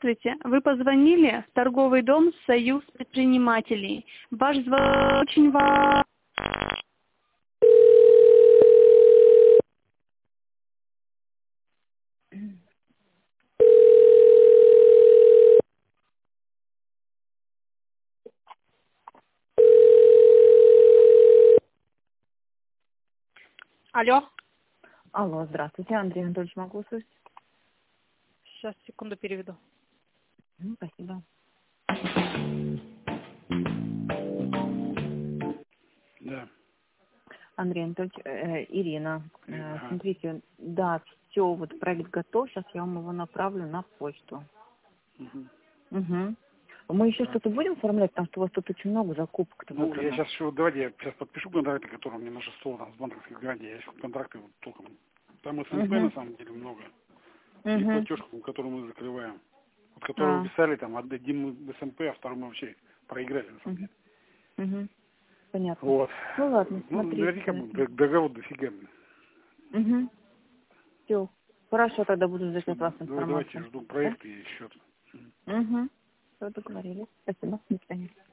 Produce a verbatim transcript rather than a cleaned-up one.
Здравствуйте. Вы позвонили в торговый дом «Союз предпринимателей». Ваш звонок очень важен. Алло. Алло, здравствуйте, Андрей Анатольевич, могу услышать? Сейчас, секунду, переведу. М, Спасибо. Да. Андрей Анатольевич, э, Ирина, э, Ага. смотрите, да, все, вот проект готов, сейчас я вам его направлю на почту. Мгм. Угу. Мы еще Так. что-то будем оформлять, потому что у вас тут очень много закупок-то Ну, я выбрано. сейчас еще, давайте я сейчас подпишу контракты, которые мне на стол там с банковской гарантией. Я еще контракты вот толком. Там СНП на Угу. самом деле много. И Угу. платежку, которую мы закрываем. Вот которую А. вы писали, там, отдадим мы в СНП, а вторую мы вообще проиграли, на самом Угу. деле. Угу. Понятно. Вот. Ну ладно, Ну, наверняка смотрите. будет д- договор дофига. Угу. Все. Хорошо, тогда буду ждать Всё, от вас давай- давайте информацию. жду Да? проект и счет. Угу. Все, договорились. Спасибо. До свидания.